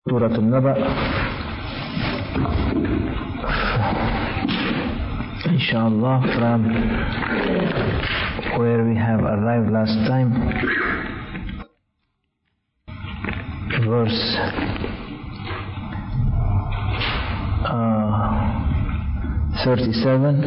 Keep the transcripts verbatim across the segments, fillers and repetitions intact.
Surah An-Naba, inshallah, from where we have arrived last time, verse uh, thirty-seven.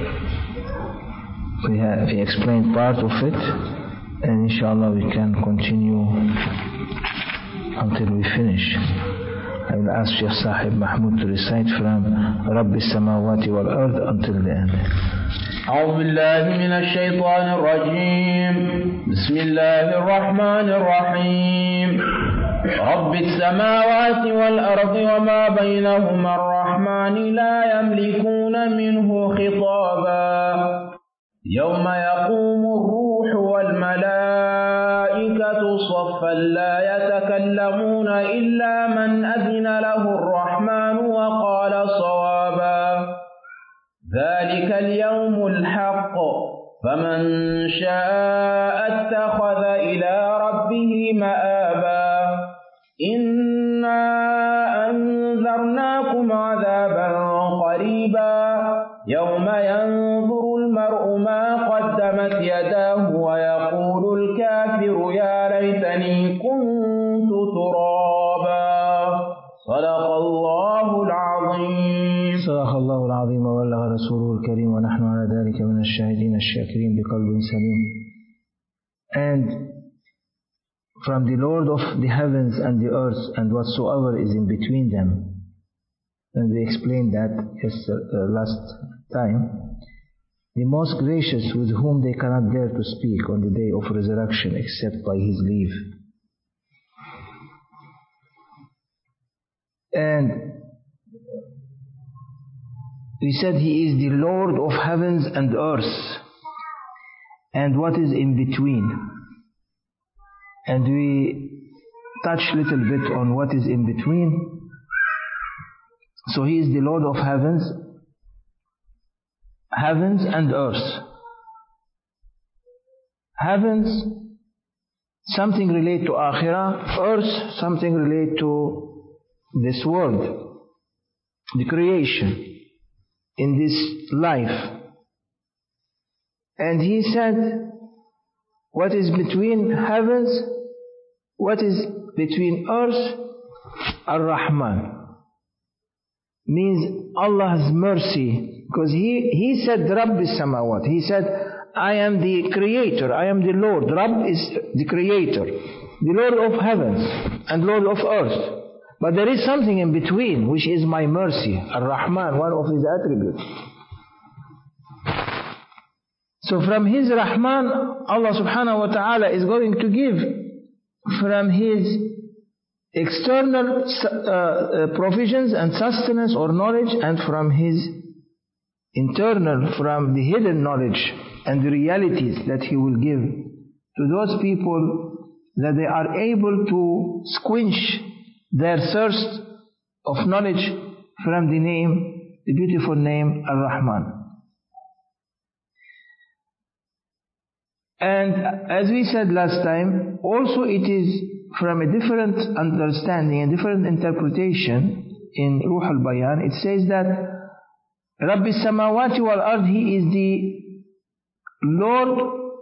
We have we explained part of it, and inshallah we can continue until we finish. I will ask Sheikh Sahib Mahmoud to recite from Rabbi Samawati wal Ard until the end. أعوذ بالله من الشيطان الرجيم. بسم الله الرحمن الرحيم. رب السماوات والأرض وما بينهما الرحمن لا يملكون منه خطابا يوم يقوم الروح والملائكة صفا لا يتكلمون إلا من أذن له الرحمن وقال صوابا ذلك اليوم الحق فمن شاء اتخذ إلى ربه مآبا إنا أنذرناكم عذابا قريبا يوم ينظر المرء ما قدمت يداه ويقول الكافر يا ليتني كنت ترابا صدق الله العظيم. صدق الله العظيم وبلغ رسوله الكريم ونحن على ذلك من الشاهدين الشاكرين بقلب سليم. And from the Lord of the heavens and the earth and whatsoever is in between them, and we explained that yesterday, uh, last time, the most gracious with whom they cannot dare to speak on the day of resurrection except by his leave. And we said he is the Lord of heavens and earth and what is in between. And we touched a little bit on what is in between. So he is the Lord of heavens, heavens and earth. Heavens, something relate to Akhirah. Earth, something relate to this world, the creation in this life. And he said, what is between heavens, what is between earth, Ar-Rahman. Means Allah's mercy, because he, he said Rabbi Samawat. He said, I am the creator, I am the Lord. Rabb is the creator, the Lord of heavens and Lord of earth. But there is something in between, which is my mercy, Ar-Rahman, one of his attributes. So from his Rahman, Allah subhanahu wa ta'ala is going to give from his external uh, uh, provisions and sustenance or knowledge, and from his internal, from the hidden knowledge and the realities that he will give to those people, that they are able to squench their thirst of knowledge from the name, the beautiful name Ar-Rahman. And as we said last time, also it is from a different understanding, a different interpretation in Ruh al-Bayan. It says that Rabbi Samawati wal Ard, he is the Lord,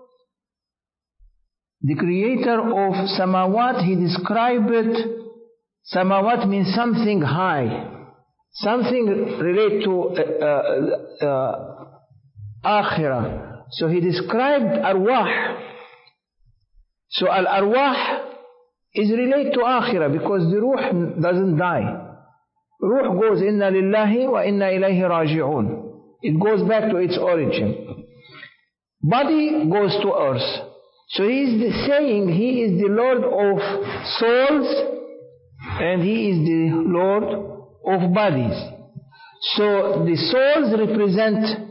the creator of Samawat. He described it, Samawat means something high, something related to uh, uh, uh, Akhirah. So he described Arwah. So Al-Arwah is related to Akhirah, because the Ruh doesn't die. Ruh goes, Inna lillahi wa inna ilayhi raji'un. It goes back to its origin. Body goes to earth. So he is saying he is the Lord of souls and he is the Lord of bodies. So the souls represent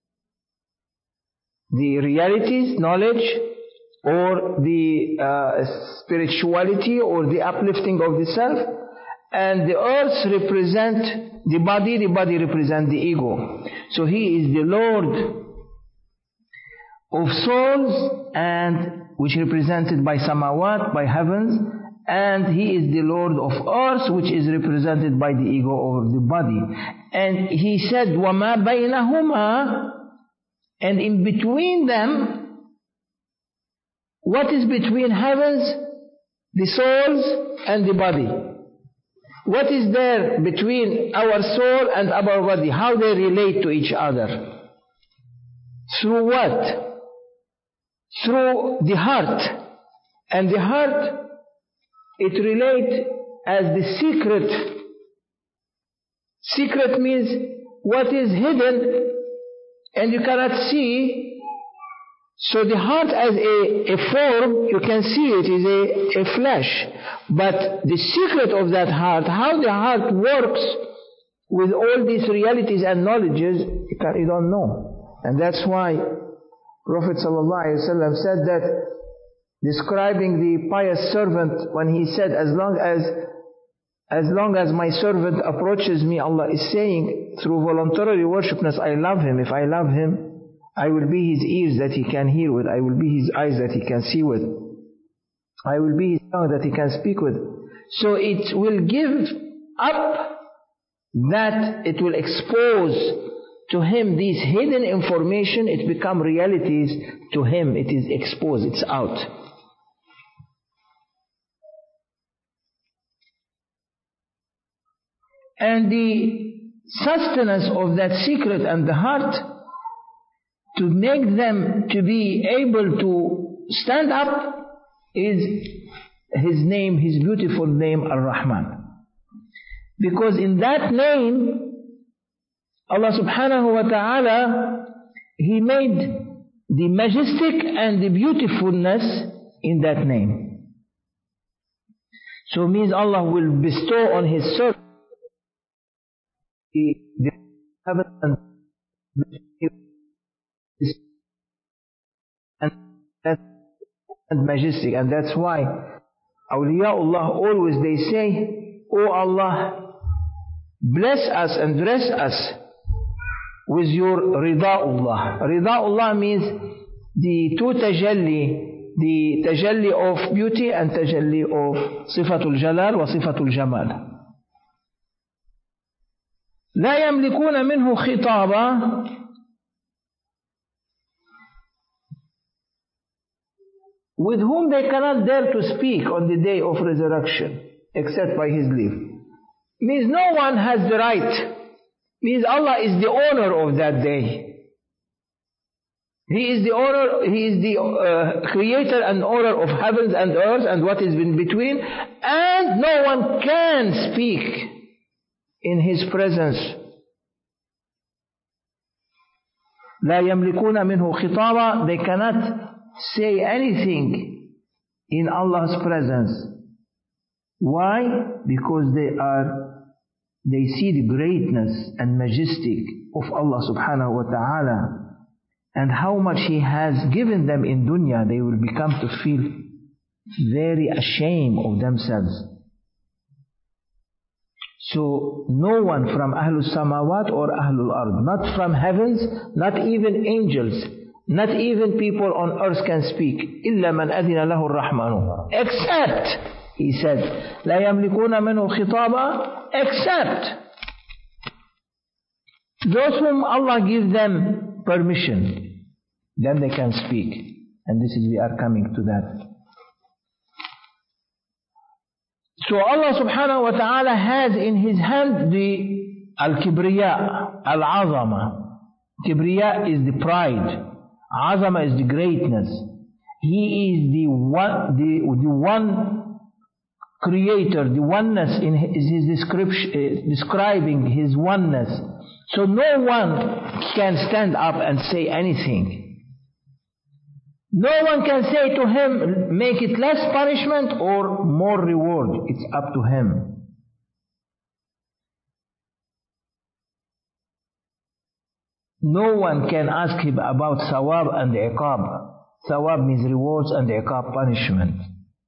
the realities, knowledge, or the uh, spirituality, or the uplifting of the self, and the earth represent the body, the body represent the ego. So he is the Lord of souls, and which represented by samawat, by heavens, and He is the Lord of earth, which is represented by the ego or the body. And He said, وَمَا بَيْنَهُمَا, and in between them, what is between heavens? The souls and the body. What is there between our soul and our body? How they relate to each other? Through what? Through the heart. And the heart, it relates as the secret. Secret means what is hidden and you cannot see. So the heart as a, a form, you can see it is a, a flesh. But the secret of that heart, how the heart works with all these realities and knowledges, you, can, you don't know. And that's why Prophet ﷺ said that, describing the pious servant, when he said, as long as as long as my servant approaches me, Allah is saying, through voluntary worshipness, I love him. If I love him, I will be his ears that he can hear with. I will be his eyes that he can see with. I will be his tongue that he can speak with. So it will give up that, it will expose to him these hidden information. It become realities to him. It is exposed. It's out. And the sustenance of that secret and the heart, to make them to be able to stand up, is His name, His beautiful name, Ar-Rahman. Because in that name, Allah subhanahu wa ta'ala, He made the majestic and the beautifulness in that name. So it means Allah will bestow on His servant the heaven and and and majestic. And that's why Awliyaullah always they say, "Oh Allah, bless us and dress us with your Rida'ullah." Rida'ullah means the two tajalli, the tajalli of beauty and tajalli of Sifatul Jalal wa Sifatul Jamal. لا يملكون منه خطابا, with whom they cannot dare to speak on the day of resurrection except by His leave. Means no one has the right. Means Allah is the owner of that day. He is the owner, He is the uh, creator and owner of heavens and earth and what is in between, and no one can speak in His presence. لا يملكون منه خطابا, they cannot say anything in Allah's presence. Why? Because they are, they see the greatness and majestic of Allah subhanahu wa ta'ala, and how much He has given them in dunya. They will become to feel very ashamed of themselves. So no one from Ahlul Samawat or Ahlul Ard, not from heavens, not even angels, not even people on earth can speak. إِلَّا مَنْ أَذِنَ لَهُ الرَّحْمَنُ, except, He said, لَا يَمْلِكُونَ مِنْهُ خِطَابًا, except those whom Allah gives them permission, then they can speak. And this is, we are coming to that. So Allah subhanahu wa ta'ala has in His hand the Al-Kibriya, Al-Azama. Kibriya is the pride. Azama is the greatness. He is the one, the, the one creator, the oneness in His, his description, uh, describing His oneness. So no one can stand up and say anything. No one can say to Him, make it less punishment or more reward. It's up to Him. No one can ask Him about thawab and iqab. Thawab means rewards and iqab punishment.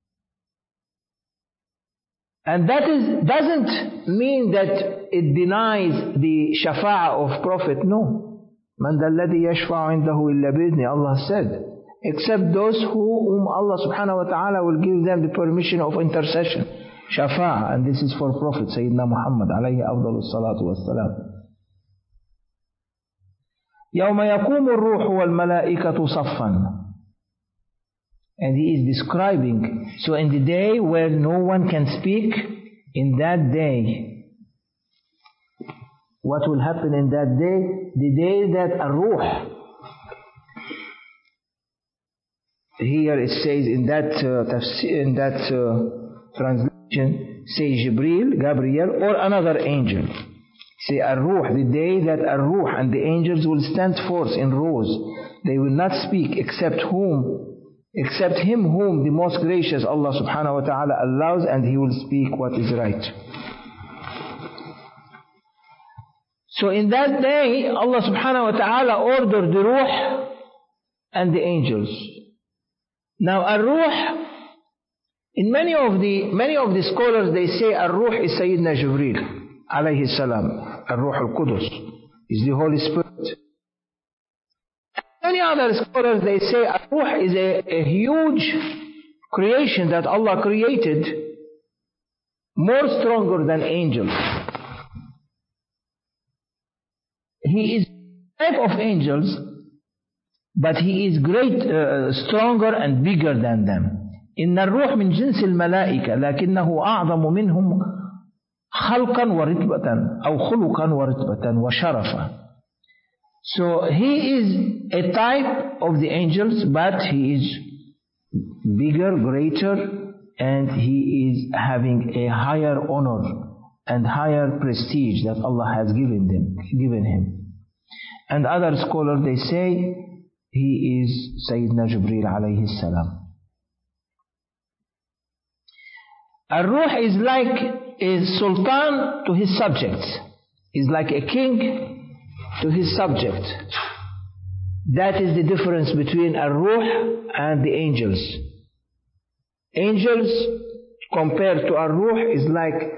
And that is, doesn't mean that it denies the shafa'ah of Prophet. No. Man dha alladhi yashfa'u indahu illa bi'idhni, Allah said. except those who, whom Allah subhanahu wa ta'ala will give them the permission of intercession, shafa'a, and this is for Prophet Sayyidina Muhammad alayhi afdalu salatu wassalam. يوم يقوم الروح والملائكة صفا. And he is describing, so in the day where no one can speak, in that day, what will happen in that day? The day that a-ruh, here it says in that uh, tafsir, in that uh, translation, say Jibreel, Gabriel, or another angel. Say a-ruh, the day that a-ruh and the angels will stand forth in rows. They will not speak except whom, except him whom the most gracious Allah subhanahu wa ta'ala allows, and he will speak what is right. So in that day, Allah subhanahu wa ta'ala ordered the ruh and the angels. Now a-ruh, in many of the many of the scholars, they say a-ruh is Sayyidina Jibreel alayhi salam. A-ruh al-Qudus is the Holy Spirit. Many other scholars, they say a-ruh is a, a huge creation that Allah created, more stronger than angels. He is a type of angels, but he is great, uh, stronger and bigger than them. إن الروح من جنس الملائكة لكنه أعظم منهم خلقا ورتبة أو خلقا ورتبة وشرفا. So he is a type of the angels, but he is bigger, greater, and he is having a higher honor and higher prestige that Allah has given them, given him. And other scholars, they say he is Sayyidina Jibreel alayhi salam. Ar-Ruh is like a sultan to his subjects. Is like a king to his subject. That is the difference between Ar-Ruh and the angels. Angels compared to Ar-Ruh is like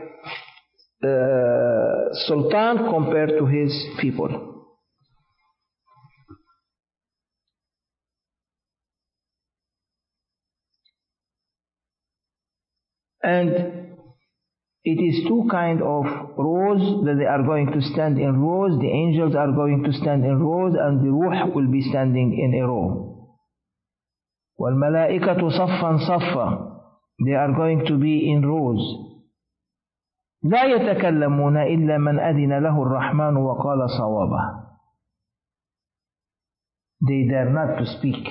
uh, sultan compared to his people. And it is two kind of rows that they are going to stand in rows. The angels are going to stand in rows, and the ruh will be standing in a row. وَالْمَلَائِكَةُ صَفًّا صَفًّا. They are going to be in rows. لَا يَتَكَلَّمُونَ إِلَّا مَنْ أَذِنَ لَهُ الرَّحْمَنُ وَقَالَ صَوَابًا. They dare not to speak.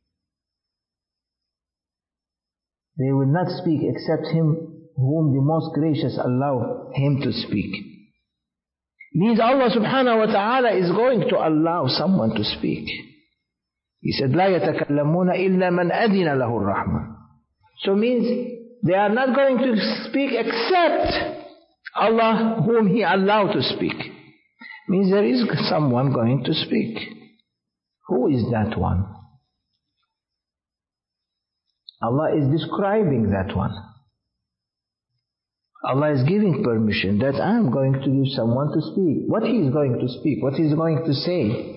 They will not speak except him whom the most gracious allow him to speak. Means Allah subhanahu wa ta'ala is going to allow someone to speak. He said, لا يتكلمون إلا من أذن له الرحمن. So means they are not going to speak except Allah whom He allowed to speak. Means there is someone going to speak. Who is that one? Allah is describing that one. Allah is giving permission that I am going to give someone to speak. What he is going to speak, what he is going to say.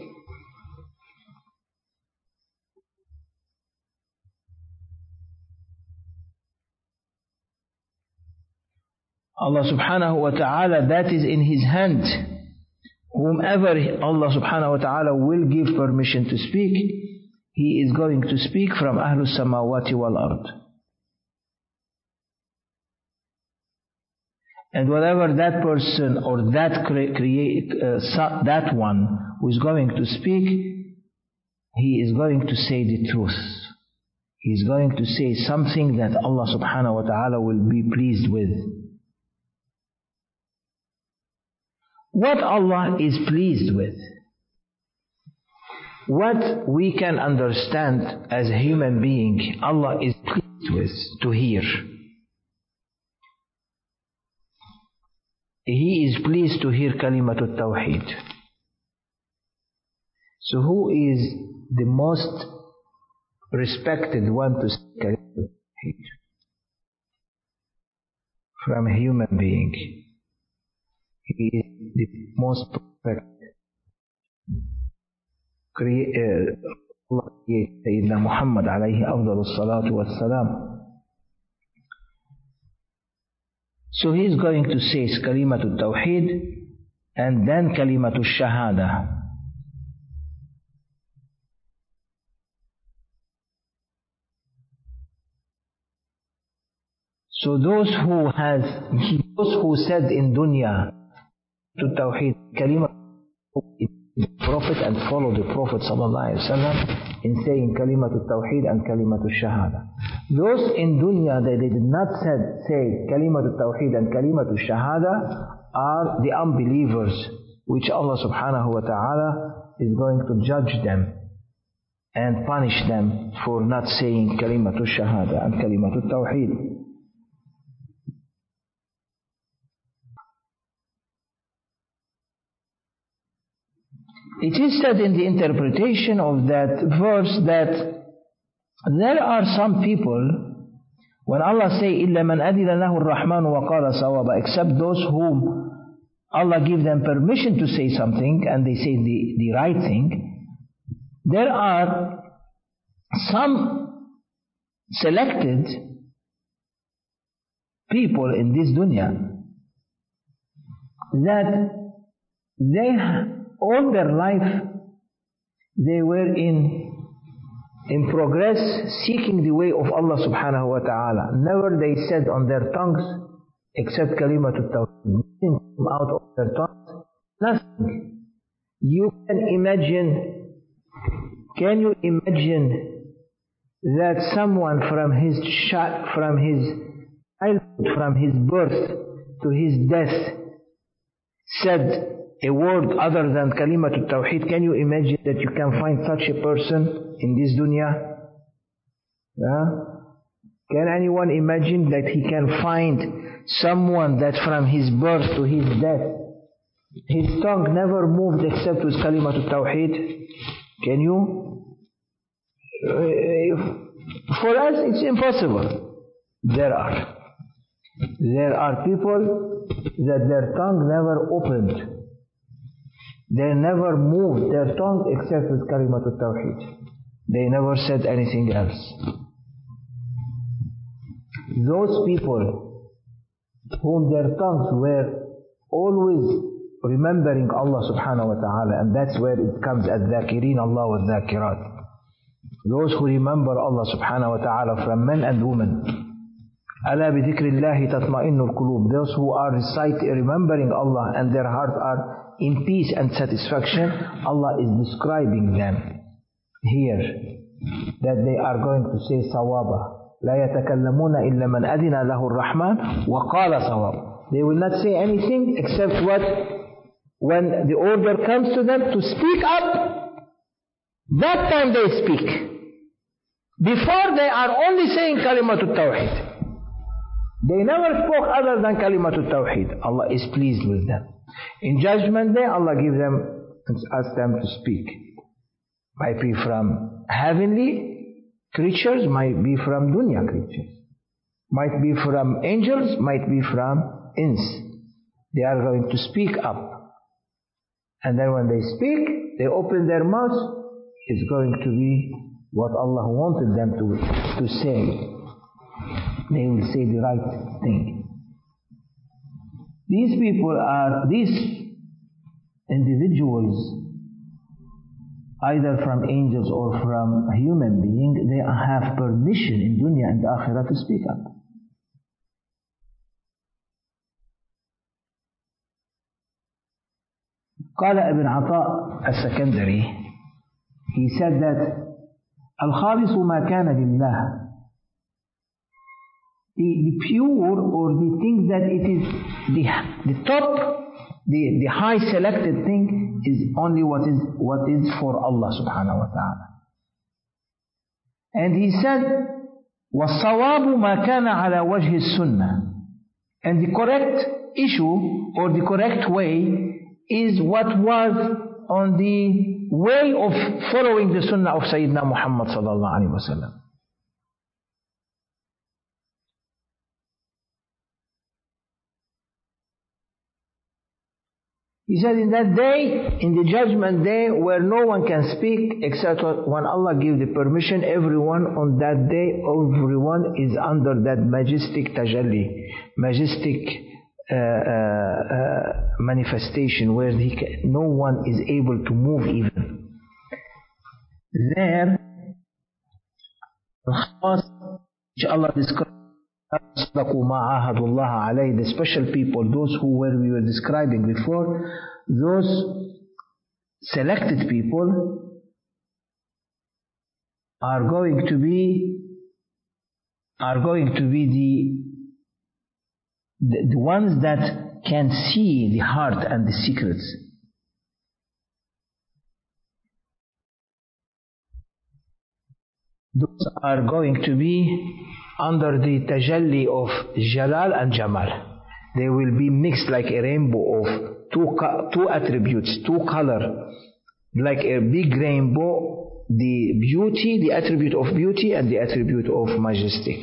Allah subhanahu wa ta'ala, that is in His hand. Whomever Allah subhanahu wa ta'ala will give permission to speak, He is going to speak from Ahlus Samawati wal Ard. And whatever that person or that create, uh, that one who is going to speak, he is going to say the truth. He is going to say something that Allah subhanahu wa ta'ala will be pleased with. What Allah is pleased with, what we can understand as a human being, Allah is pleased with to hear. He is pleased to hear Kalimatul Tawheed. So who is the most respected one to say Kalimatul Tawheed? From a human being. He is the most perfect, crea- uh, Allah created Sayyidina Muhammad alayhi afdalu salatu wassalam. So he is going to say Kalimatul Tawheed and then Kalimatul Shahada. So those who has, those who said in dunya to Tawheed, Kalimatul Prophet and follow the Prophet sallallahu alaihi wasallam in saying Kalimatul Tawheed and Kalimatul Shahada. Those in dunya that they did not said, say Kalimatul Tawheed and Kalimatul Shahada are the unbelievers, which Allah subhanahu wa ta'ala is going to judge them and punish them for not saying Kalimatul Shahada and Kalimatul Tawheed. It is said in the interpretation of that verse that there are some people, when Allah say, إِلَّا مَنْ أَذِنَ لَهُ الرَّحْمَنُ وَقَالَ صَوَابًا, except those whom Allah give them permission to say something and they say the, the right thing, there are some selected people in this dunya that they all their life they were in in progress seeking the way of Allah subhanahu wa ta'ala. Never they said on their tongues except Kalimatul Tawheed. Nothing came out of their tongues. Nothing. You can imagine, can you imagine that someone from his from his childhood, from his birth to his death said a word other than Kalimatul Tawheed? Can you imagine that you can find such a person in this dunya? Yeah? Can anyone imagine that he can find someone that from his birth to his death, his tongue never moved except with Kalimatul Tawheed? Can you? For us it's impossible. There are. There are people that their tongue never opened. They never moved their tongue except with Kalimatul Tawheed. They never said anything else. Those people whom their tongues were always remembering Allah subhanahu wa ta'ala, and that's where it comes at Dhakirin Allah wa Dhakirat. Those who remember Allah subhanahu wa ta'ala from men and women. أَلَا بِذِكْرِ اللَّهِ تَطْمَئِنُّ الْقُلُوبِ. Those who are reciting, remembering Allah and their hearts are in peace and satisfaction, Allah is describing them here that they are going to say sawaba. لا يتكلمون إلا من أذن له الرحمن وقال صواب. They will not say anything except what, when the order comes to them to speak up, that time they speak. Before they are only saying Kalimatul Tawheed. They never spoke other than Kalimatul Tawheed. Allah is pleased with them. In Judgment Day, Allah gives them, asks them to speak. Might be from heavenly creatures, might be from dunya creatures. Might be from angels, might be from ins. They are going to speak up. And then when they speak, they open their mouths, it's going to be what Allah wanted them to, to say. They will say the right thing. These people are, these individuals, either from angels or from a human being, they have permission in dunya and akhirah to speak up. قال ابن عطاء السكندري, he said that الخالص ما كان لله, the, the pure or the thing that it is the, the top, the, the high selected thing is only what is what is for Allah subhanahu wa ta'ala. And he said وَالصَّوَابُ مَا كَانَ عَلَى وَجْهِ السُّنَّةِ, and the correct issue or the correct way is what was on the way of following the sunnah of Sayyidina Muhammad sallallahu alaihi wasallam. He said, in that day, in the judgment day, where no one can speak except when Allah gives the permission, everyone on that day, everyone is under that majestic tajalli, majestic uh, uh, uh, manifestation where he can, no one is able to move even. There, which Allah describes, the special people, those who were we were describing before, those selected people are going to be are going to be the, the, the ones that can see the heart and the secrets. Those are going to be under the tajalli of Jalal and Jamal. They will be mixed like a rainbow of two, two attributes, two color, like a big rainbow, the beauty, the attribute of beauty and the attribute of majestic.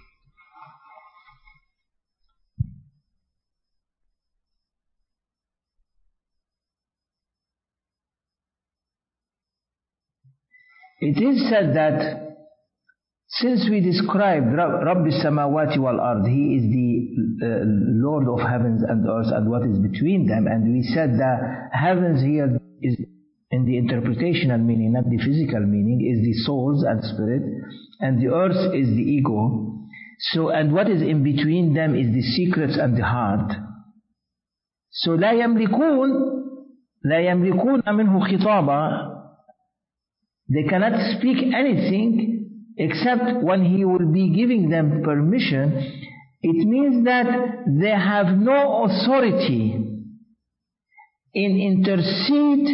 It is said that since we described Rabbi Samawati wal Ard, He is the uh, Lord of heavens and earth and what is between them, and we said that heavens here is in the interpretational meaning, not the physical meaning, is the souls and spirit, and the earth is the ego. So, and what is in between them is the secrets and the heart. So, لا يملكون لا يملكون منه خطابا. They cannot speak anything except when He will be giving them permission. It means that they have no authority in intercede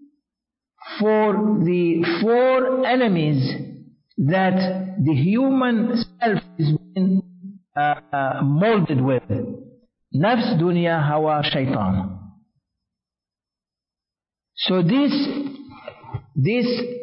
for the four enemies that the human self is being uh, uh, molded with. Nafs, dunya, hawa, shaitan. So this, this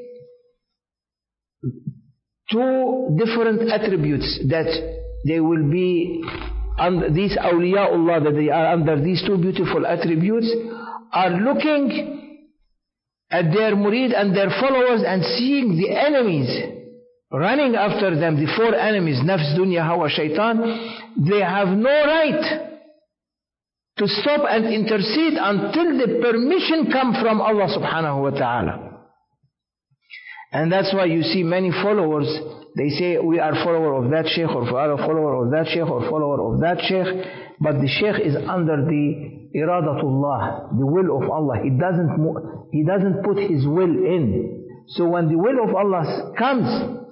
two different attributes that they will be under these awliyaullah, that they are under these two beautiful attributes, are looking at their murid and their followers and seeing the enemies running after them, the four enemies, nafs, dunya, hawa, shaitan. They have no right to stop and intercede until the permission come from Allah subhanahu wa ta'ala. And that's why you see many followers, they say we are follower of that sheikh, or we are follower of that sheikh, or follower of that sheikh, but the sheikh is under the iradatullah, the will of Allah. He doesn't he doesn't put his will in. So when the will of Allah comes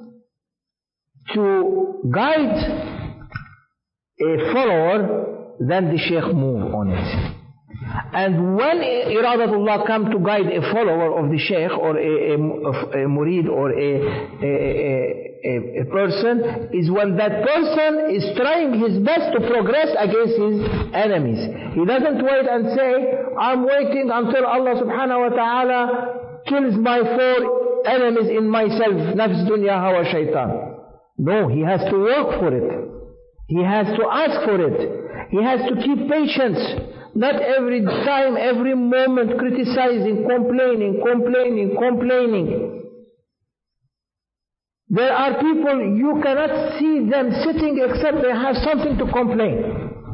to guide a follower, then the sheikh move on it. And when iradatullah come to guide a follower of the sheikh or a, a, a murid or a, a, a, a person, is when that person is trying his best to progress against his enemies. He doesn't wait and say, I'm waiting until Allah subhanahu wa ta'ala kills my four enemies in myself, nafs, dunya, hawa, shaitan. No, he has to work for it. He has to ask for it. He has to keep patience. Not every time, every moment criticizing, complaining, complaining, complaining. There are people you cannot see them sitting except they have something to complain.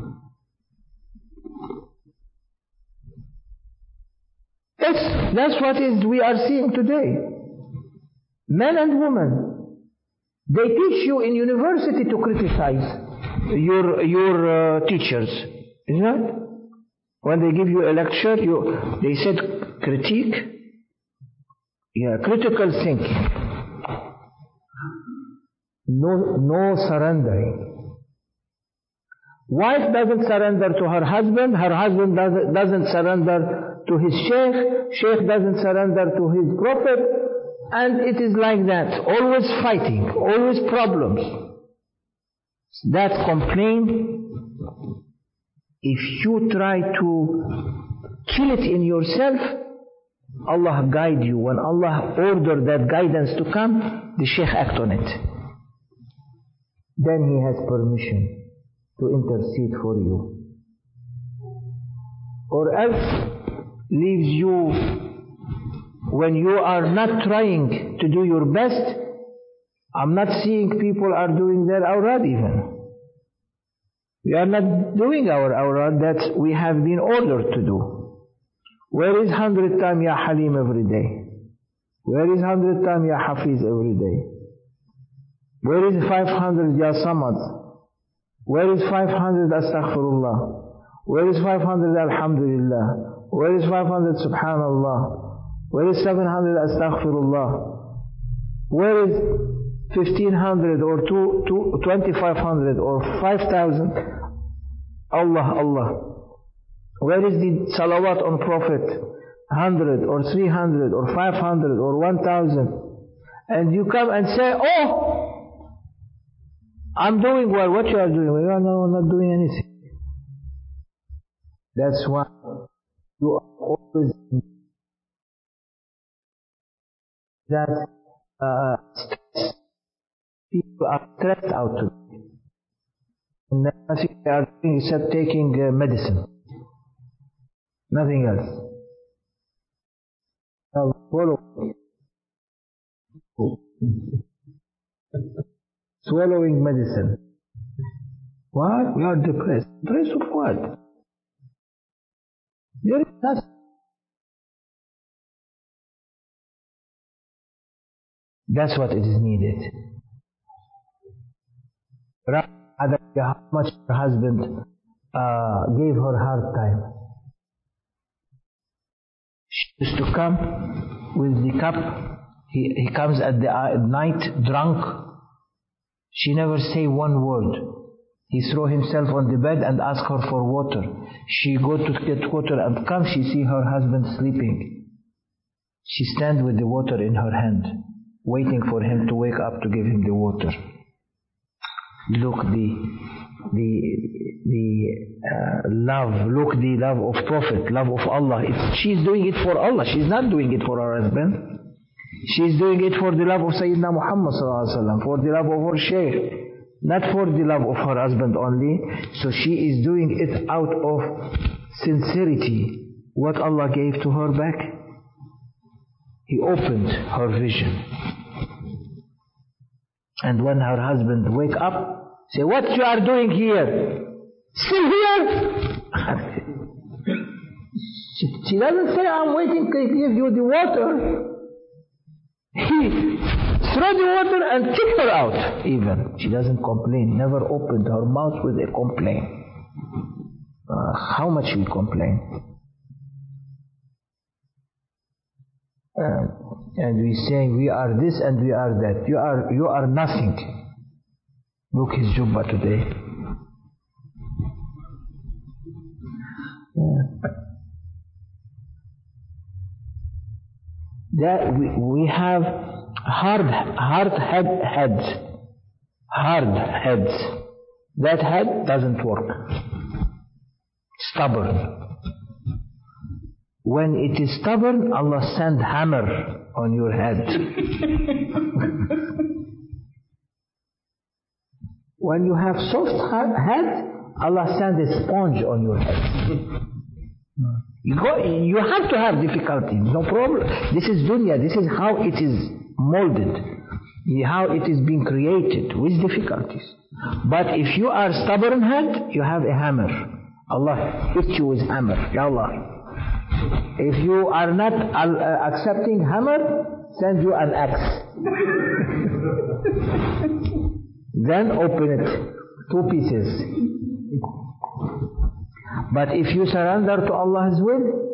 That's, that's what is we are seeing today. Men and women. They teach you in university to criticize your, your uh, teachers. Isn't it? When they give you a lecture, you, they said critique, yeah, critical thinking, no, no surrendering. Wife doesn't surrender to her husband, her husband doesn't, doesn't surrender to his sheikh, sheikh doesn't surrender to his prophet, and it is like that, always fighting, always problems. That complaint, if you try to kill it in yourself, Allah guide you. When Allah order that guidance to come, the sheikh act on it. Then he has permission to intercede for you. Or else, leaves you when you are not trying to do your best. I'm not seeing people are doing their awrad even. We are not doing our awrad that we have been ordered to do. Where is hundred times Ya Halim every day? Where is hundred times Ya Hafiz every day? Where is five hundred Ya Samad? Where is five hundred Astaghfirullah? Where is five hundred Alhamdulillah? Where is five hundred Subhanallah? Where is seven hundred Astaghfirullah? Where is fifteen hundred or two, two, twenty-five hundred or five thousand? Allah, Allah. Where is the salawat on Prophet? one hundred or three hundred or five hundred or one thousand. And you come and say, oh, I'm doing well. What you are doing? Well, you are no, not doing anything. That's why you are always that uh, stress. People are stressed out today. And nothing they are doing except taking uh, medicine. Nothing else. Now swallowing. Swallowing medicine. What? We are depressed. Depressed of what? There is nothing. That's what it is needed. Rather how much her husband uh, gave her hard time. She used to come with the cup. He, he comes at the uh, night drunk. She never say one word. He throw himself on the bed and ask her for water. She go to get water and come. She see her husband sleeping. She stand with the water in her hand, waiting for him to wake up to give him the water. Look the the the uh, love. Look the love of Prophet, love of Allah. It's, she's doing it for Allah. She's not doing it for her husband. She's doing it for the love of Sayyidina Muhammad sallallahu alaihi wasallam, for the love of her Shaykh, not for the love of her husband only. So she is doing it out of sincerity. What Allah gave to her back, He opened her vision. And when her husband wake up, say, what you are doing here? Still here? she, she doesn't say, I'm waiting to give you the water. He throw the water and kick her out even. She doesn't complain, never opened her mouth with a complaint. Uh, how much we complain? Uh, and we say we are this and we are that. You are you are nothing. Look his jubba today. Yeah. That we, we have hard hard head heads. Hard heads. That head doesn't work. Stubborn. When it is stubborn, Allah send hammer on your head. When you have soft head, Allah send a sponge on your head. You, go, you have to have difficulties, no problem. This is dunya, this is how it is molded, how it is being created, with difficulties. But if you are stubborn head, you have a hammer. Allah hit you with hammer. Ya Allah. If you are not uh, accepting hammer, send you an axe. Then open it, two pieces. But if you surrender to Allah's will,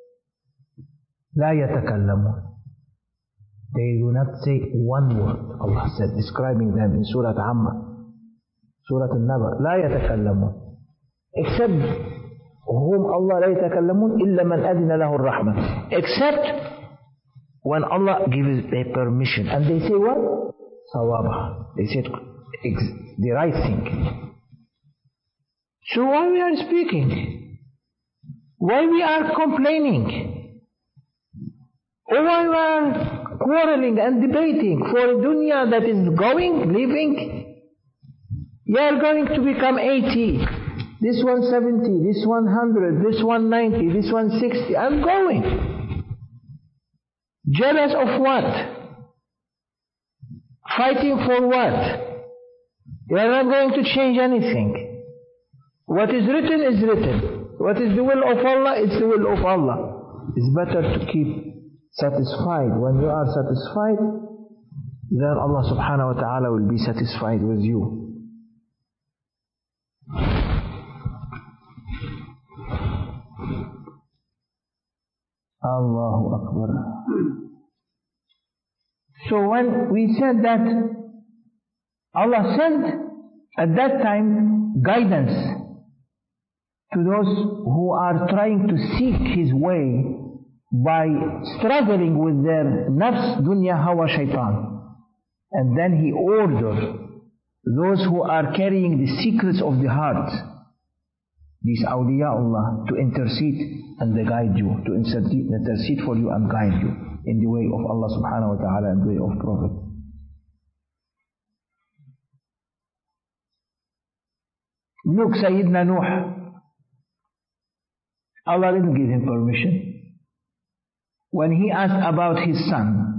لا يتكلمون. They do not say one word. Allah said, describing them in Surah Amma, Surah An-Naba, لا يتكلمون. Except whom Allah لا يتكلمون إلا من أذن له الرحمة. Except when Allah gives a permission. And they say what? Sawaba. They said the right thing. So why we are speaking? Why we are complaining? Or why we are quarreling and debating for a dunya that is going, living? You are going to become eighty. This one seventy, this one hundred, this one ninety, this one sixty. I'm going. Jealous of what? Fighting for what? You are not going to change anything. What is written is written. What is the will of Allah is the will of Allah. It's better to keep satisfied. When you are satisfied, then Allah subhanahu wa ta'ala will be satisfied with you. Allahu Akbar. So when we said that Allah sent at that time guidance to those who are trying to seek His way by struggling with their nafs, dunya, hawa, shaitan. And then He ordered those who are carrying the secrets of the heart, these awliyaullah, to intercede and they guide you, to intercede for you and guide you in the way of Allah subhanahu wa ta'ala and the way of Prophet. Look, Sayyidina Nuh, Allah didn't give him permission. When he asked about his son,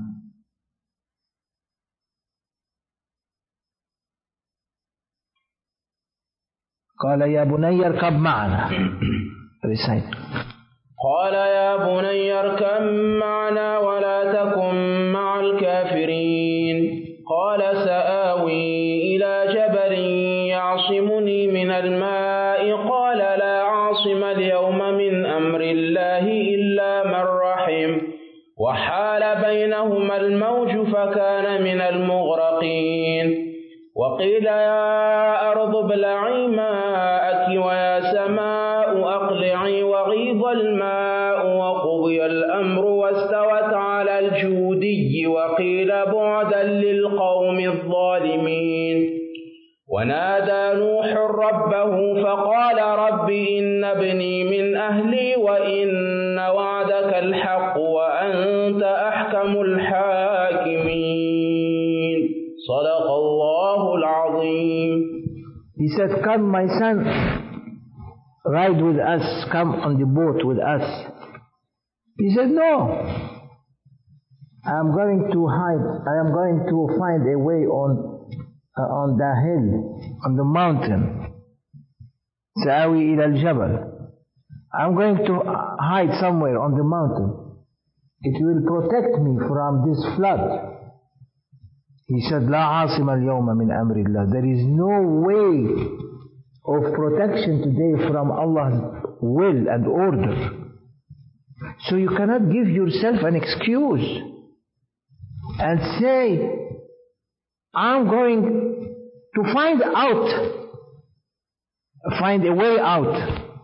قال يا بني اركب معنا. Recite. قال يا بني اركب معنا ولا تكن مع الكافرين. قال سآوي إلى جبل يعصمني من الماء. قال لا عاصم اليوم من أمر الله إلا من رحم. وحال بينهما الموج فكان من المغرقين. وقيل يا أرض ابلعي ماءك ويا سماء أقلعي وغيض الماء وقضي الأمر واستوت على الجودي. وقيل بعدا للقوم الظالمين. ونادى نوح ربه فقال رب إن ابني من أهلي وإن وعدك الحق وأنت أحكم الحاكمين. صدق الله العظيم. He said, come my son, ride with us, come on the boat with us. He said, no, I am going to hide, I am going to find a way on uh, on the hill, on the mountain. سآوي إلى الجبل. I'm going to hide somewhere on the mountain. It will protect me from this flood. He said, لا عاصم اليوم من أمر الله. There is no way of protection today from Allah's will and order. So you cannot give yourself an excuse and say, I'm going to find out, find a way out.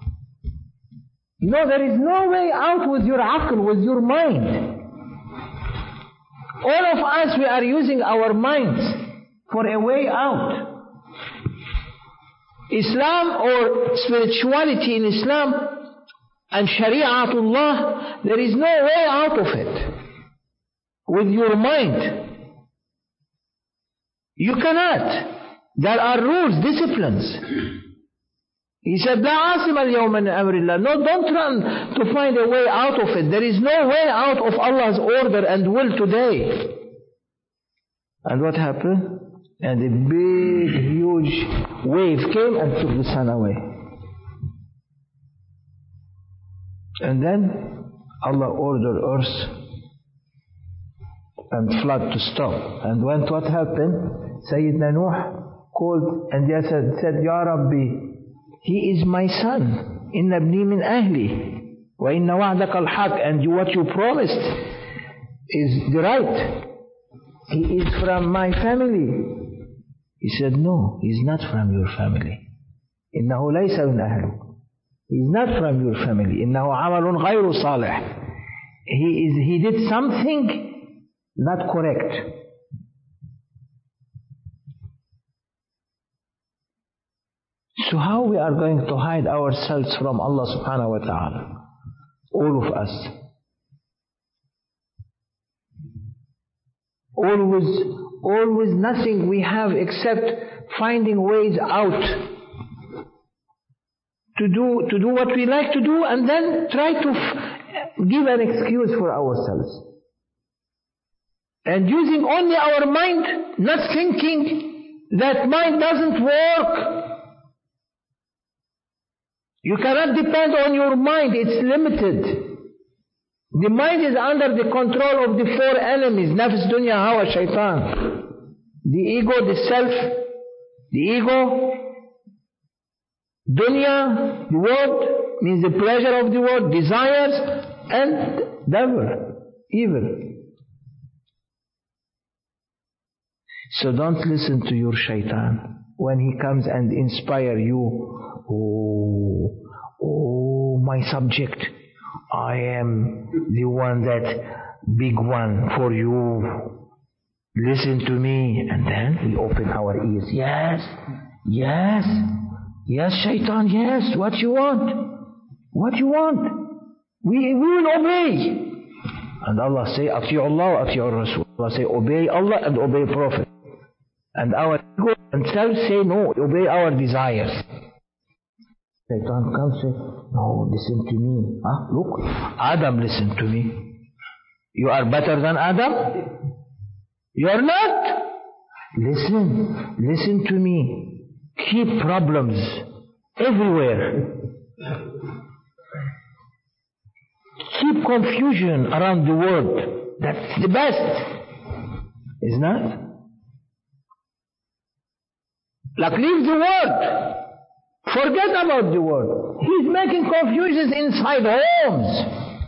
No, there is no way out with your aql, with your mind. All of us, we are using our minds for a way out. Islam or spirituality in Islam and Shari'atullah, there is no way out of it. With your mind. You cannot. There are rules, disciplines. He said, لا عاصم اليوم من أمر الله. No, don't run to find a way out of it. There is no way out of Allah's order and will today. And what happened? And a big, huge wave came and took the son away. And then Allah ordered earth and flood to stop. And when what happened? Sayyidina Nuh called and they said, said Ya Rabbi, he is my son. Inna ibni min ahli. Wa inna wa'daka al-haq. And you, what you promised is the right. He is from my family. He said, no, he is not from your family. Innahu laysa min ahli. He is not from your family. Innahu amalun ghayru salih. He is, he did something not correct. So how we are going to hide ourselves from Allah subhanahu wa ta'ala? All of us. Always, always nothing we have except finding ways out. to do, to do what we like to do, and then try to f- give an excuse for ourselves. And using only our mind, not thinking that mind doesn't work. You cannot depend on your mind, it's limited. The mind is under the control of the four enemies, nafs, dunya, hawa, shaitan. The ego, the self, the ego, dunya, the world, means the pleasure of the world, desires, and devil, evil. So don't listen to your shaitan when he comes and inspire you. Oh, oh, my subject, I am the one that big one for you. Listen to me. And then we open our ears. Yes, yes, yes, shaitan, yes. What you want? What you want? We, we will obey. And Allah say, Ati'u Allah wa Ati'u Rasul. Allah say, obey Allah and obey Prophet. And our ego and self say, no, obey our desires. Shaitan comes and say, no, listen to me. Huh? Look, Adam listened to me. You are better than Adam? You are not. Listen, listen to me. Keep problems everywhere. Keep confusion around the world. That's the best. Is not? Like leave the world. Forget about the world. He's making confusions inside homes.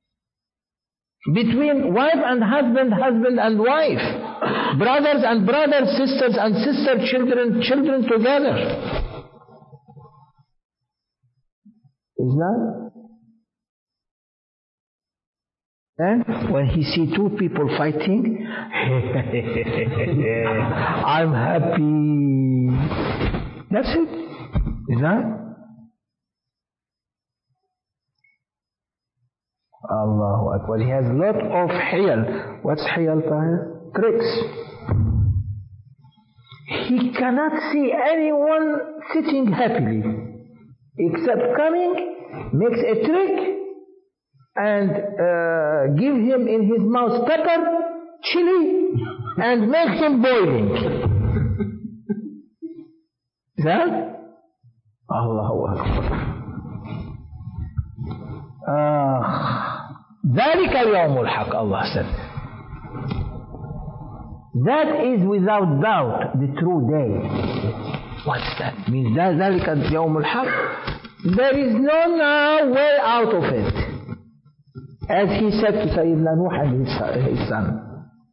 Between wife and husband, husband and wife. Brothers and brothers, sisters and sister, children, children together. Is that? And when he see two people fighting, I'm happy. That's it. Is that? Allahu Akbar. He has a lot of hiyal. What's hiyal, Tahir? Tricks. He cannot see anyone sitting happily, except coming, makes a trick, and uh, give him in his mouth pepper, chili, and make him boiling. Is that? Allahu Akbar. ذلك اليوم الحق, Allah said. That is without doubt the true day. What's that? Means that ذلك اليوم الحق. There is no now way out of it. As he said to Sayyidina Nuh and his, his son.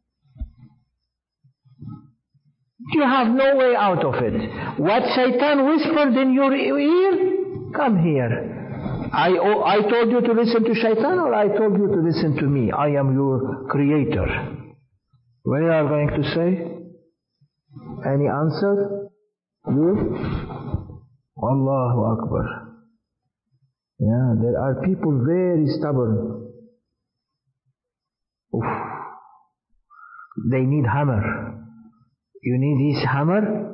You have no way out of it. What Shaitan whispered in your ear, come here. I, oh, I told you to listen to Shaitan, or I told you to listen to me? I am your creator. What are you going to say? Any answer? You? Allahu Akbar. Yeah, there are people very stubborn. Oof. They need hammer. You need this hammer?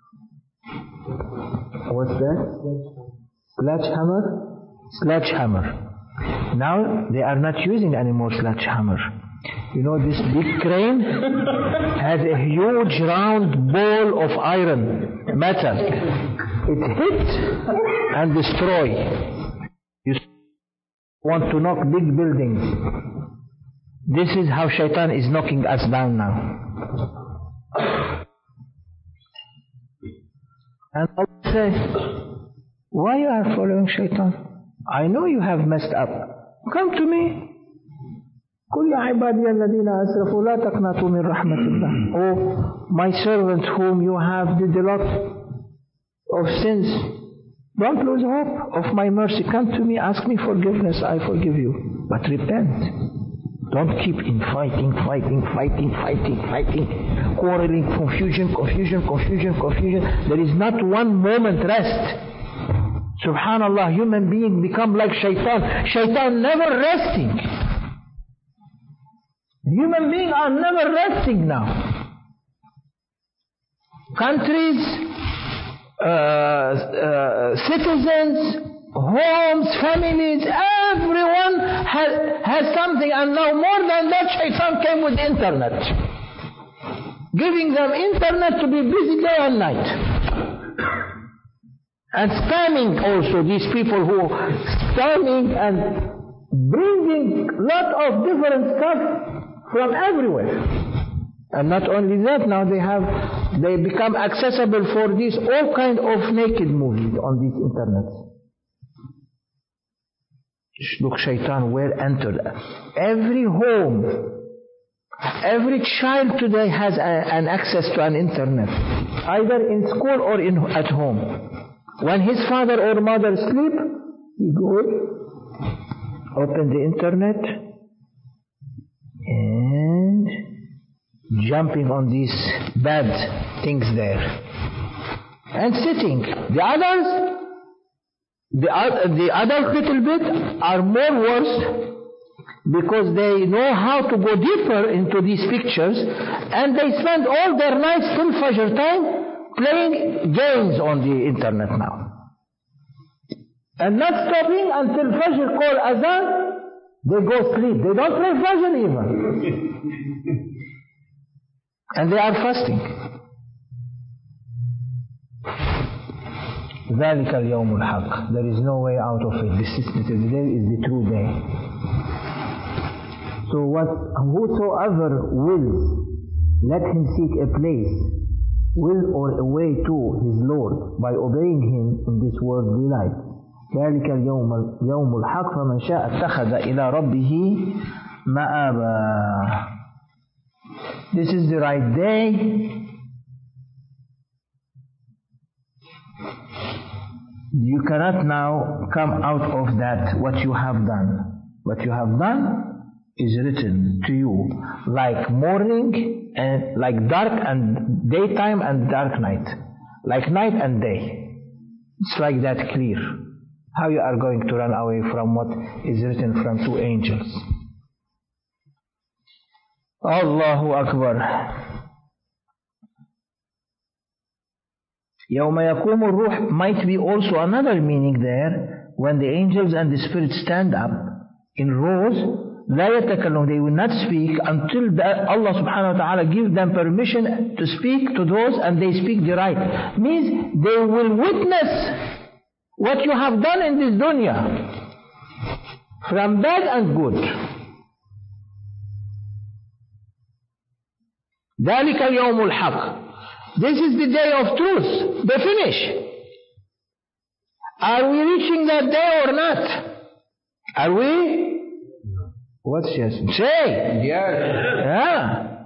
What's that? Sledgehammer? Sledgehammer. Now they are not using any more sledgehammer. You know, this big crane has a huge round ball of iron, metal. It hits and destroys. You want to knock big buildings. This is how Shaitan is knocking us down now. And Allah says, why you are following Shaitan? I know you have messed up. Come to me. قُلْ يَا عِبَادِيَ الَّذِينَ أَسْرَفُوا لَا تَقْنَطُوا مِنْ رَحْمَةِ اللَّهِ. Oh, my servant whom you have did a lot of sins. Don't lose hope of my mercy. Come to me, ask me forgiveness, I forgive you. But repent. Don't keep in fighting, fighting, fighting, fighting, fighting, quarreling, confusion, confusion, confusion, confusion. There is not one moment rest. Subhanallah, human beings become like Shaitan. Shaitan never resting. Human beings are never resting now. Countries, uh, uh, citizens, homes, families, everyone has, has something. And now more than that, Shaitan came with internet, giving them internet to be busy day and night, and spamming also these people who spamming and bringing lot of different stuff from everywhere. And not only that, now they have, they become accessible for this, all kind of naked movies on this internet. Look, Shaitan, where entered. Every home, every child today has a, an access to an internet, either in school or in, at home. When his father or mother sleep, he goes, open the internet, and jumping on these bad things there and sitting. The others, the, the other little bit are more worse, because they know how to go deeper into these pictures, and they spend all their nights till Fajr time playing games on the internet now, and not stopping until Fajr call Azan. They go sleep. They don't play Fajr even. And they are fasting. ذلك اليوم الحق. There is no way out of it. This is the day is the true day. So what whosoever wills, let him seek a place, will or a way to his Lord by obeying him in this worldly life. ذلك اليوم يوم الحق فمن شاء اتخذ إلى ربه مآبا. This is the right day. You cannot now come out of that what you have done. What you have done is written to you like morning and like dark and daytime and dark night, like night and day. It's like that clear. How you are going to run away from what is written from two angels? Allahu Akbar. يوم يقوم الروح might be also another meaning there, when the angels and the spirits stand up in rows. لا يتكلم, they will not speak until the, Allah subhanahu wa ta'ala gives them permission to speak to those, and they speak the right. Means they will witness what you have done in this dunya, from bad and good. ذلك اليوم الحق. This is the day of truth, the finish. Are we reaching that day or not? Are we? What's yes? Say. Yes. Yeah.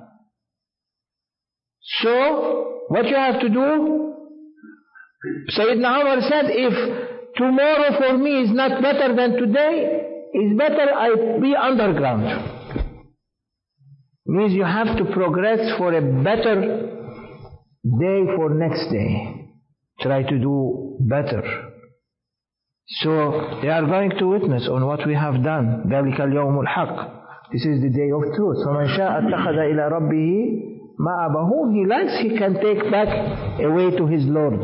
So, what you have to do, Sayyidina Umar said, if tomorrow for me is not better than today, it's better I be underground. Means you have to progress for a better day for next day. Try to do better. So they are going to witness on what we have done. ذلك اليوم الحق. This is the day of truth. فمن شاء اتخذ إلى ربه مآبا. Whom he likes, he can take back away to his Lord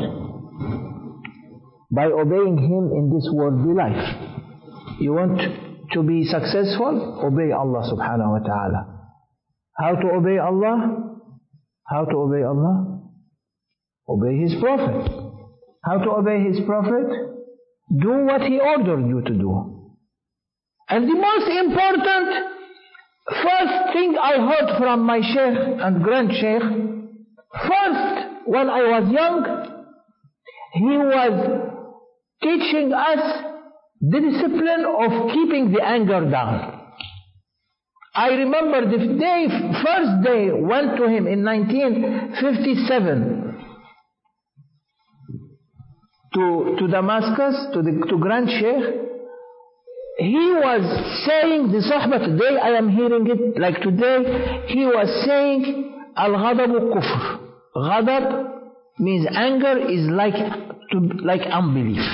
by obeying him in this worldly life. You want to be successful? Obey Allah subhanahu wa ta'ala. How to obey Allah? How to obey Allah? Obey His Prophet. How to obey His Prophet? Do what He ordered you to do. And the most important, first thing I heard from my Sheikh and Grand Sheikh, first, when I was young, he was teaching us the discipline of keeping the anger down. I remember the day, first day, went to him in nineteen fifty-seven to, to Damascus, to the to Grand Sheikh. He was saying the Sahaba today, I am hearing it like today, he was saying, Al-Ghadabu Kufr. Ghadab means anger is like, to, like unbelief.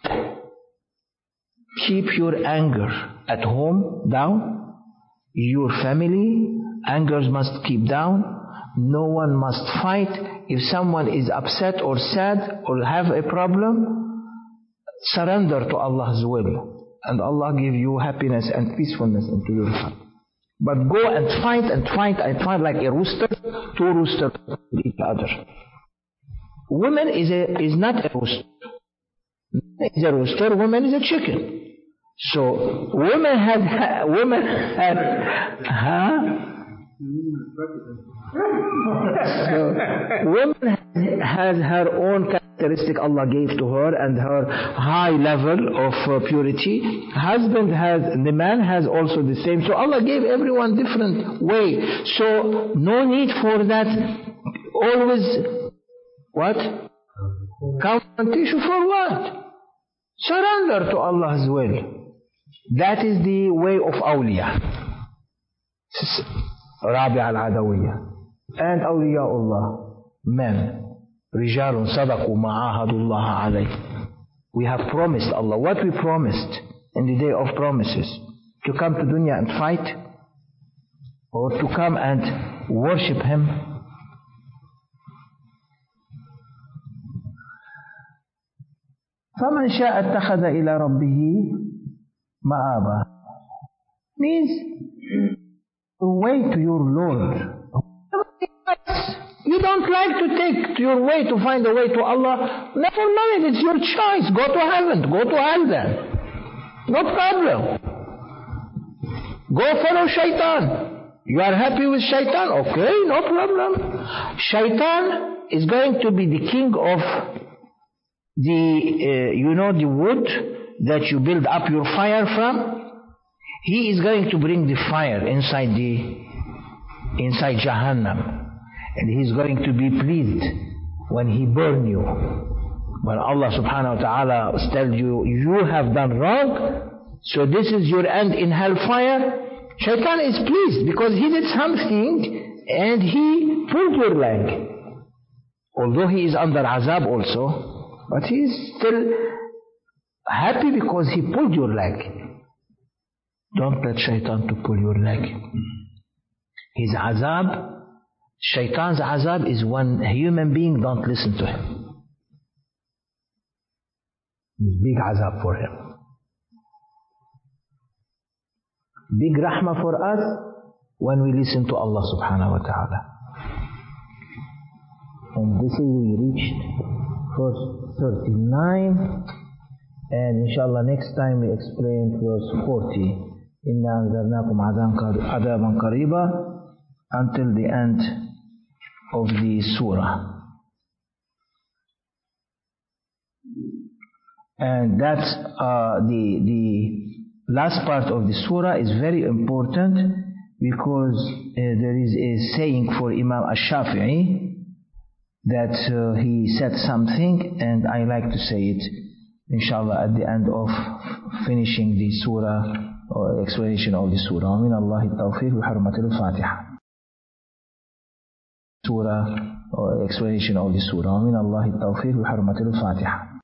Keep your anger at home down. Your family, angers must keep down. No one must fight. If someone is upset or sad or have a problem, surrender to Allah's will, and Allah give you happiness and peacefulness into your heart. But go and fight and fight and fight like a rooster, two roosters with each other. Woman is a is not a rooster. Man is a rooster, woman is a chicken. So women had women had huh? So woman has her own characteristic Allah gave to her and her high level of uh, purity. Husband has, the man has also the same. So Allah gave everyone different way. So no need for that always what? Confrontation for what? Surrender to Allah's will. That is the way of awliya. Rabi' al-Adawiyya. And awliyaullah, men. رجال صدقوا ما عاهدوا الله عليه. We have promised Allah what we promised in the day of promises, to come to dunya and fight, or to come and worship Him. فمن شاء اتخذ إلى ربه مآبا means way to your Lord. You don't like to take your way to find a way to Allah, never mind, it's your choice. Go to heaven, go to hell then. No problem. Go follow shaitan. You are happy with shaitan? Okay, no problem. Shaitan is going to be the king of the, uh, you know, the wood that you build up your fire from. He is going to bring the fire inside the, inside Jahannam. And He's going to be pleased when He burn you. When Allah subhanahu wa ta'ala tells you, you have done wrong, so this is your end in hellfire. Shaitan is pleased because he did something and he pulled your leg. Although he is under azab also, but he is still happy because he pulled your leg. Don't let shaitan to pull your leg. His azab, Shaitan's azab is when a human being don't listen to him. It's big azab for him. Big rahmah for us when we listen to Allah subhanahu wa ta'ala. And this is we reached verse thirty-nine, and inshallah next time we explain verse forty. Inna anzarnakum adaban qariba, until the end of the surah. And that's uh, the the last part of the surah is very important because uh, there is a saying for Imam Ash-Shafi'i that uh, he said something, and I like to say it inshallah at the end of finishing the surah or explanation of the surah. Min Allahi tawfiq wa hurmatil Fatiha. Surah or explanation of the surah. Min Allahi tawfiq wa hurmatil Fatiha.